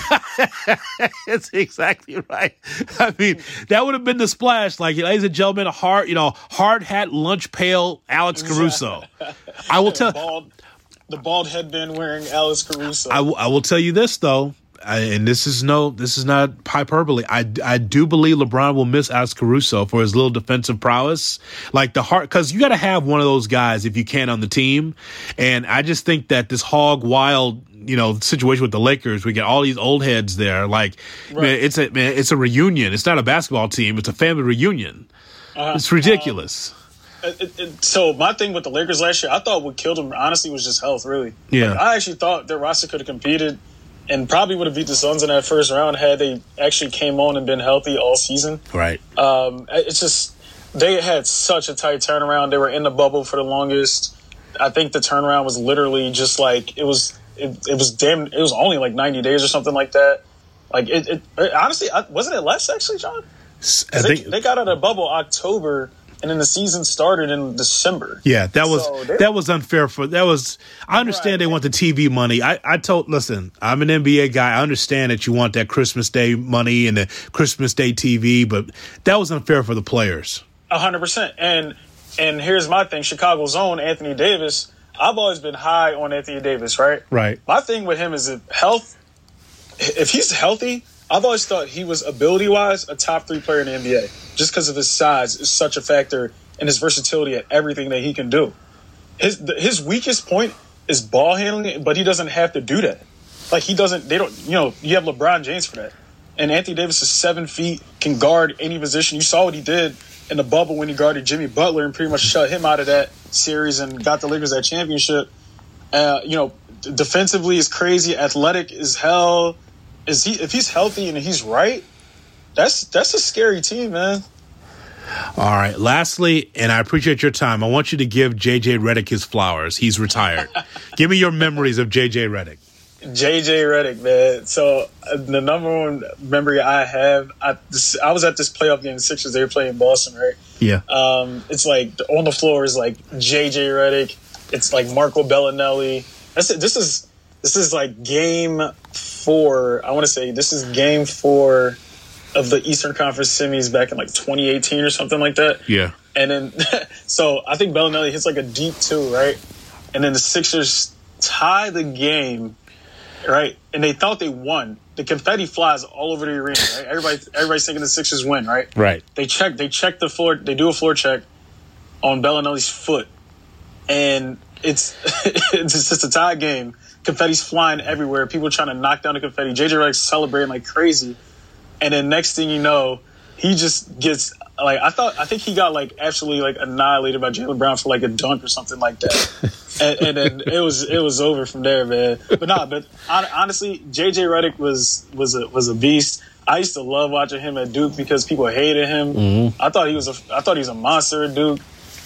[SPEAKER 1] That's exactly right. I mean, that would have been the splash. Like, ladies and gentlemen, hard hat, lunch pail, Alex Caruso. I will tell
[SPEAKER 7] the bald headband wearing Alex Caruso.
[SPEAKER 1] I will tell you this though, and this is not hyperbole. I do believe LeBron will miss Alex Caruso for his little defensive prowess, like the heart, because you got to have one of those guys if you can on the team. And I just think that this hog wild, situation with the Lakers, we get all these old heads there. Like, right. It's a reunion. It's not a basketball team. It's a family reunion. It's ridiculous.
[SPEAKER 7] So my thing with the Lakers last year, I thought what killed them honestly was just health. Really,
[SPEAKER 1] yeah.
[SPEAKER 7] Like, I actually thought their roster could have competed and probably would have beat the Suns in that first round had they actually came on and been healthy all season.
[SPEAKER 1] Right.
[SPEAKER 7] It's just they had such a tight turnaround. They were in the bubble for the longest. I think the turnaround was literally just like it was it was only like 90 days or something like that. Like it honestly, wasn't it less actually, John? They got out of bubble October, and then the season started in December.
[SPEAKER 1] Yeah, that was unfair I understand they want the TV money. Listen, I'm an NBA guy. I understand that you want that Christmas Day money and the Christmas Day TV, but that was unfair for the players.
[SPEAKER 7] 100%. And here's my thing: Chicago's own Anthony Davis. I've always been high on Anthony Davis, right?
[SPEAKER 1] Right.
[SPEAKER 7] My thing with him is if he's healthy, I've always thought he was ability-wise a top 3 player in the NBA. Just because of his size is such a factor and his versatility at everything that he can do. His weakest point is ball handling, but he doesn't have to do that. Like you have LeBron James for that. And Anthony Davis is 7 feet, can guard any position. You saw what he did in the bubble when he guarded Jimmy Butler and pretty much shut him out of that series and got the Lakers that championship. Defensively is crazy, athletic as hell. If he's healthy and he's right, that's a scary team, man.
[SPEAKER 1] All right. Lastly, and I appreciate your time, I want you to give JJ Redick his flowers. He's retired. Give me your memories of JJ Redick.
[SPEAKER 7] JJ Redick, man. So the number one memory I have, I was at this playoff game, the Sixers. They were playing Boston, right?
[SPEAKER 1] Yeah.
[SPEAKER 7] It's like on the floor is like JJ Redick. It's like Marco Bellinelli. That's it. This is like game 4. I want to say this is game 4 of the Eastern Conference semis back in like 2018 or something like that.
[SPEAKER 1] Yeah.
[SPEAKER 7] And then, so I think Bellinelli hits like a deep 2, right? And then the Sixers tie the game, right? And they thought they won. The confetti flies all over the arena, right? Everybody's thinking the Sixers win, right?
[SPEAKER 1] Right.
[SPEAKER 7] They check the floor. They do a floor check on Bellinelli's foot, and it's just a tie game. Confetti's flying everywhere. People trying to knock down the confetti. JJ Redick's celebrating like crazy. And then next thing you know, he just gets like I think he got like absolutely like annihilated by Jaylen Brown for like a dunk or something like that. and then it was over from there, man. But honestly, JJ Redick was a beast. I used to love watching him at Duke because people hated him. Mm-hmm. I thought he was a monster at Duke.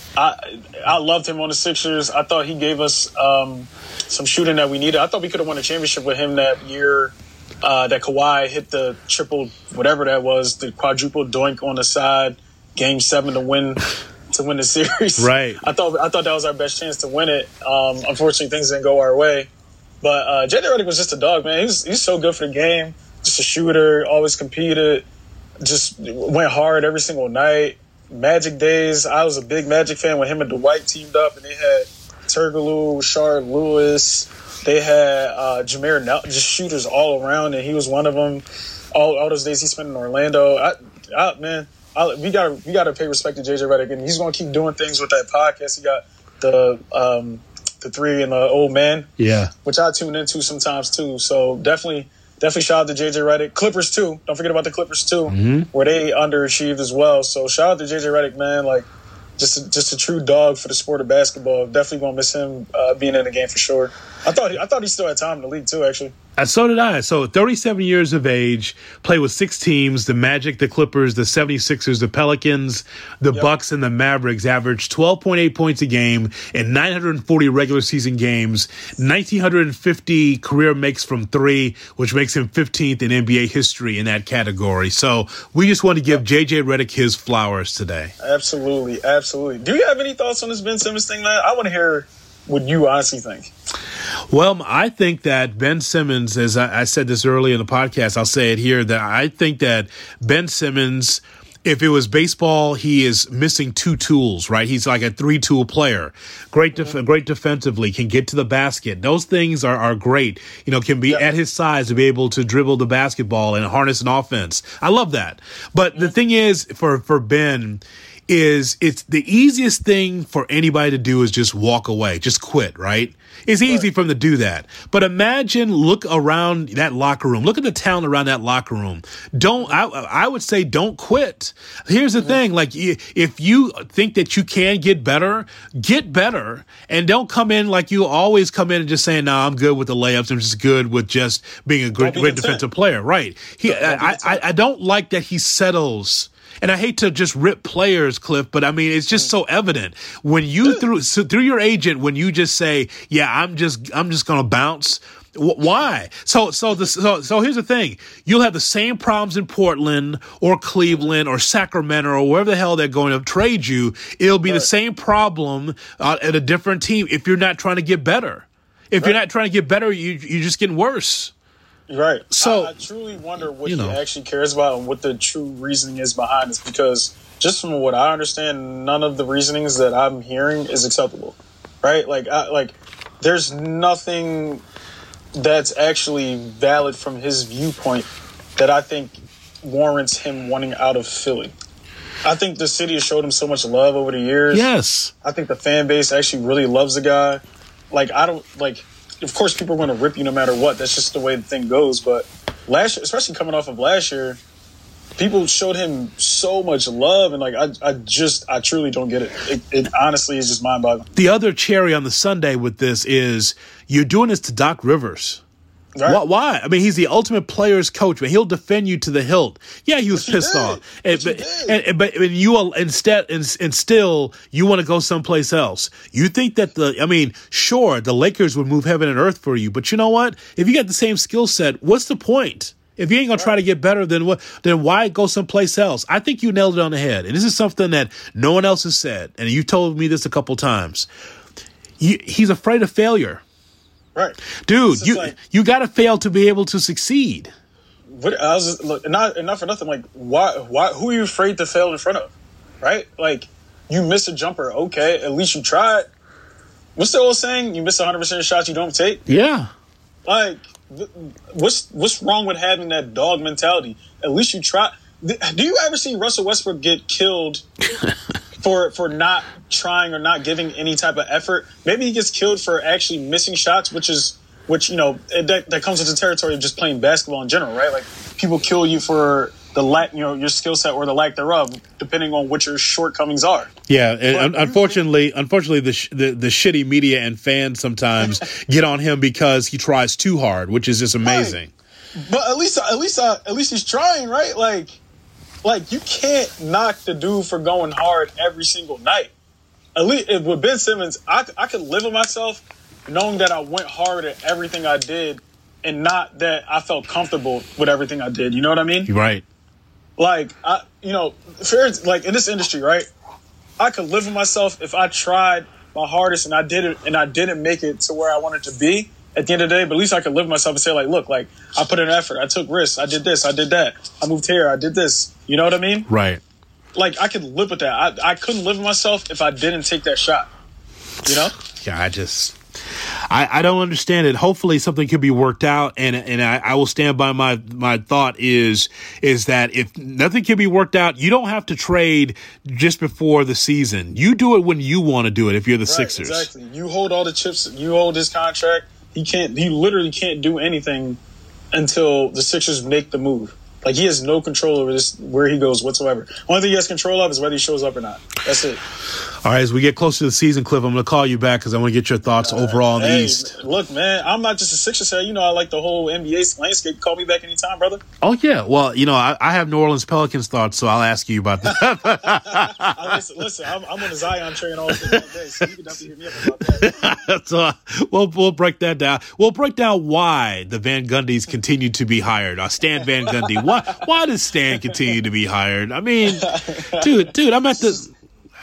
[SPEAKER 7] I loved him on the Sixers. I thought he gave us some shooting that we needed. I thought we could have won a championship with him that year. That Kawhi hit the triple, whatever that was, the quadruple doink on the side, Game 7 to win the series.
[SPEAKER 1] Right.
[SPEAKER 7] I thought that was our best chance to win it. Unfortunately, things didn't go our way. But JJ Redick was just a dog, man. He's so good for the game. Just a shooter, always competed, just went hard every single night. Magic days, I was a big Magic fan when him and Dwight teamed up, and they had Turkoglu, Rashard Lewis. They had Jameer Nelson, just shooters all around, and he was one of them. All those days he spent in Orlando. We gotta pay respect to JJ Redick, and he's gonna keep doing things with that podcast. He got the 3 and the Old Man,
[SPEAKER 1] yeah,
[SPEAKER 7] which I tune into sometimes too. So definitely shout out to JJ Redick. Clippers too. Don't forget about the Clippers too, mm-hmm. where they underachieved as well. So shout out to JJ Redick, man. Like just a true dog for the sport of basketball. Definitely gonna miss him being in the game for sure. I thought he still had time in the league too, actually.
[SPEAKER 1] So did I. So 37 years of age, played with 6 teams, the Magic, the Clippers, the 76ers, the Pelicans, the Bucks, and the Mavericks, averaged 12.8 points a game in 940 regular season games, 1,950 career makes from 3, which makes him 15th in NBA history in that category. So we just want to give JJ Redick his flowers today.
[SPEAKER 7] Absolutely, absolutely. Do you have any thoughts on this Ben Simmons thing, man? I want to hear what you honestly think.
[SPEAKER 1] Well, I think that Ben Simmons, as I said this earlier in the podcast, I'll say it here, that I think that Ben Simmons, if it was baseball, he is missing 2 tools, right? He's like a 3-tool player. Great defensively, can get to the basket. Those things are great. Can be at his size to be able to dribble the basketball and harness an offense. I love that. But the thing is, for Ben, it's the easiest thing for anybody to do is just walk away, just quit, right? It's easy for him to do that. But look around that locker room. Look at the talent around that locker room. I would say don't quit. Here's the thing. Like, if you think that you can get better, and don't come in like you always come in and just saying, no, I'm good with the layups. I'm just good with just being a great defensive player. Right. I don't like that he settles. And I hate to just rip players, Cliff, but I mean, it's just so evident when you through your agent, when you just say, yeah, I'm just going to bounce. Why? So here's the thing. You'll have the same problems in Portland or Cleveland or Sacramento or wherever the hell they're going to trade you. It'll be the same problem at a different team if you're not trying to get better. If you're not trying to get better, you're just getting worse.
[SPEAKER 7] Right.
[SPEAKER 1] So
[SPEAKER 7] I truly wonder what he actually cares about and what the true reasoning is behind this, because just from what I understand, none of the reasonings that I'm hearing is acceptable. Right? Like there's nothing that's actually valid from his viewpoint that I think warrants him wanting out of Philly. I think the city has showed him so much love over the years.
[SPEAKER 1] Yes.
[SPEAKER 7] I think the fan base actually really loves the guy. Like, I don't, like, of course people are going to rip you no matter what. That's just the way the thing goes. But last year, especially coming off of last year, people showed him so much love, and like I truly don't get it. It honestly is just mind-boggling.
[SPEAKER 1] The other cherry on the sundae with this is you're doing this to Doc Rivers. Right. Why? I mean, he's the ultimate player's coach, but he'll defend you to the hilt. Yeah, he was pissed off, but you still you want to go someplace else. You think that sure, the Lakers would move heaven and earth for you, but you know what? If you got the same skill set, what's the point? If you ain't gonna try to get better, then why go someplace else? I think you nailed it on the head, and this is something that no one else has said, and you told me this a couple times. He's afraid of failure.
[SPEAKER 7] Right,
[SPEAKER 1] dude. You got to fail to be able to succeed.
[SPEAKER 7] But I was just, look, not for nothing. Like, why? Who are you afraid to fail in front of? Right? Like, you miss a jumper. Okay, at least you tried. What's the old saying? You miss 100% of shots you don't take.
[SPEAKER 1] Yeah.
[SPEAKER 7] Like, what's wrong with having that dog mentality? At least you try. Do you ever see Russell Westbrook get killed for not trying or not giving any type of effort? Maybe he gets killed for actually missing shots, which that comes with the territory of just playing basketball in general, right? Like, people kill you for the lack, your skill set or the lack thereof, depending on what your shortcomings are.
[SPEAKER 1] Yeah, and unfortunately, the shitty media and fans sometimes get on him because he tries too hard, which is just amazing.
[SPEAKER 7] Right. But at least he's trying, right? Like, you can't knock the dude for going hard every single night. At least with Ben Simmons, I could live with myself knowing that I went hard at everything I did and not that I felt comfortable with everything I did. You know what I mean?
[SPEAKER 1] Right.
[SPEAKER 7] Like, like in this industry, right? I could live with myself if I tried my hardest and I didn't make it to where I wanted to be at the end of the day, but at least I could live with myself and say, like, look, like, I put in effort, I took risks, I did this, I did that, I moved here, I did this. You know what I mean?
[SPEAKER 1] Right.
[SPEAKER 7] Like, I could live with that. I couldn't live with myself if I didn't take that shot. You know?
[SPEAKER 1] Yeah, I don't understand it. Hopefully something could be worked out, and I will stand by my thought is that if nothing can be worked out, you don't have to trade just before the season. You do it when you want to do it if you're the Sixers.
[SPEAKER 7] Exactly. You hold all the chips, you hold his contract. He literally can't do anything until the Sixers make the move. Like, he has no control over this, where he goes whatsoever. Only thing he has control of is whether he shows up or not. That's it.
[SPEAKER 1] All right, as we get closer to the season, Cliff, I'm going to call you back because I want to get your thoughts overall in the East.
[SPEAKER 7] Look, man, I'm not just a Sixers fan. You know, I like the whole NBA landscape. Call me back anytime, brother.
[SPEAKER 1] Oh, yeah. Well, I have New Orleans Pelicans thoughts, so I'll ask you about that.
[SPEAKER 7] Listen, I'm on the Zion train all day, so you can definitely hit me up about that.
[SPEAKER 1] So we'll break that down. We'll break down why the Van Gundys continue to be hired. Stan Van Gundy. Why does Stan continue to be hired? I mean, dude, I'm at the...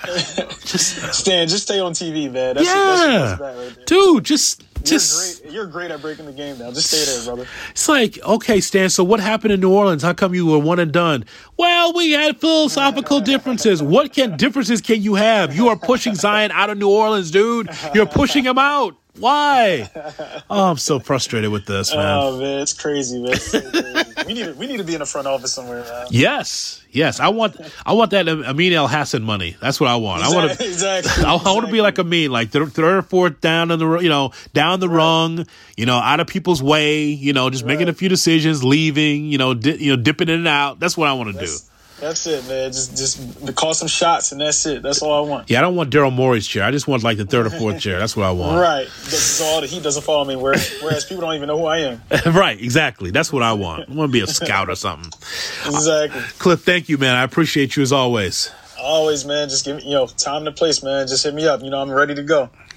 [SPEAKER 7] Stan, just stay on TV, man. That's right there.
[SPEAKER 1] Dude,
[SPEAKER 7] you're great at breaking the game down. Just stay there, brother.
[SPEAKER 1] It's like, okay, Stan, so what happened in New Orleans? How come you were one and done? Well, we had philosophical differences. What differences can you have? You are pushing Zion out of New Orleans, dude. You're pushing him out. Why? Oh, I'm so frustrated with this, man.
[SPEAKER 7] Oh, man, it's crazy, man. It's so crazy. We need to be in the front office somewhere, man.
[SPEAKER 1] Yes. I want that Amin El Hassan money. That's what I want.
[SPEAKER 7] Exactly.
[SPEAKER 1] I want to be like Amin, like third or fourth down in the down the rung, out of people's way, just making a few decisions, leaving, dipping in and out. That's what I want to do.
[SPEAKER 7] That's it, man. Just call some shots, and that's it. That's all I want.
[SPEAKER 1] Yeah, I don't want Daryl Morey's chair. I just want like the third or fourth chair. That's what I want.
[SPEAKER 7] Right. So all the heat doesn't follow me, whereas people don't even know who I am.
[SPEAKER 1] Right, exactly. That's what I want. I want to be a scout or something.
[SPEAKER 7] Exactly.
[SPEAKER 1] Cliff, thank you, man. I appreciate you as always.
[SPEAKER 7] Always, man. Just give me, time and place, man. Just hit me up. I'm ready to go.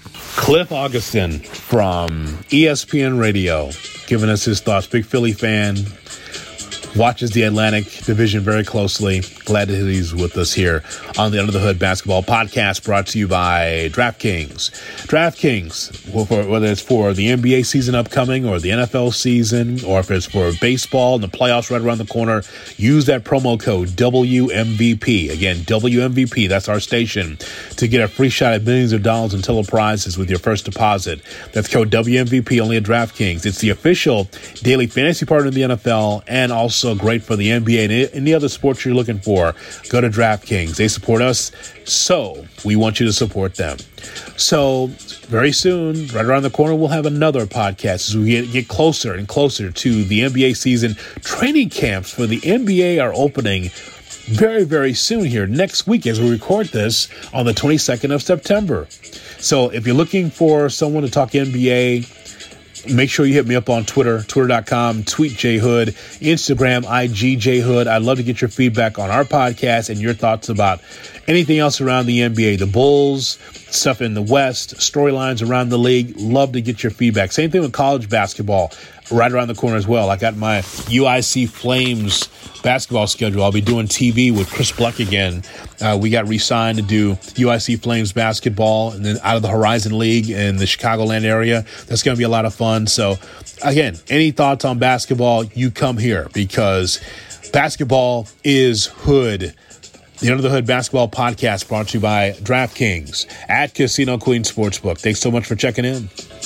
[SPEAKER 1] Cliff Augustin from ESPN Radio giving us his thoughts. Big Philly fan. Watches the Atlantic Division very closely. Glad that he's with us here on the Under the Hood Basketball Podcast, brought to you by DraftKings. DraftKings, whether it's for the NBA season upcoming or the NFL season, or if it's for baseball and the playoffs right around the corner, use that promo code WMVP. Again, WMVP, that's our station, to get a free shot at millions of dollars in total prizes with your first deposit. That's code WMVP only at DraftKings. It's the official daily fantasy partner of the NFL, and also great for the NBA and any other sports you're looking for. Go to DraftKings. They support us, so we want you to support them. So very soon, right around the corner, we'll have another podcast as we get closer and closer to the NBA season. Training camps for the NBA are opening very, very soon here next week as we record this on the 22nd of September. So if you're looking for someone to talk NBA, make sure you hit me up on Twitter, twitter.com, tweet JHood, Instagram, IG JHood. I'd love to get your feedback on our podcast and your thoughts about anything else around the NBA, the Bulls, stuff in the West, storylines around the league. Love to get your feedback. Same thing with college basketball right around the corner as well. I got my UIC Flames basketball schedule. I'll be doing TV with Chris Bleck again. We got re-signed to do UIC Flames basketball, and then out of the Horizon League in the Chicagoland area. That's going to be a lot of fun. So, again, any thoughts on basketball, you come here, because basketball is hood. The Under the Hood Basketball Podcast brought to you by DraftKings at Casino Queen Sportsbook. Thanks so much for checking in.